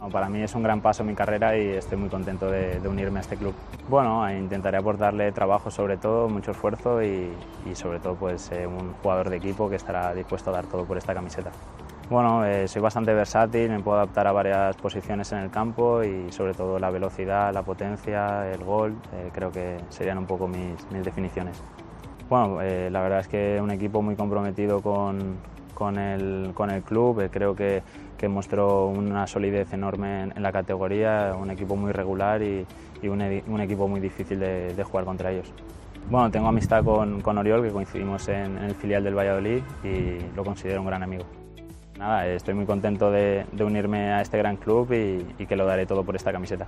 Para mí es un gran paso en mi carrera y estoy muy contento de unirme a este club. Bueno, intentaré aportarle trabajo sobre todo, mucho esfuerzo y sobre todo pues, un jugador de equipo que estará dispuesto a dar todo por esta camiseta. Bueno, soy bastante versátil, me puedo adaptar a varias posiciones en el campo y sobre todo la velocidad, la potencia, el gol, creo que serían un poco mis definiciones. Bueno, la verdad es que un equipo muy comprometido con el club, creo que mostró una solidez enorme en la categoría, un equipo muy regular y un equipo muy difícil de jugar contra ellos. Bueno, tengo amistad con Oriol, que coincidimos en el filial del Valladolid y lo considero un gran amigo. Nada, estoy muy contento de unirme a este gran club y que lo daré todo por esta camiseta.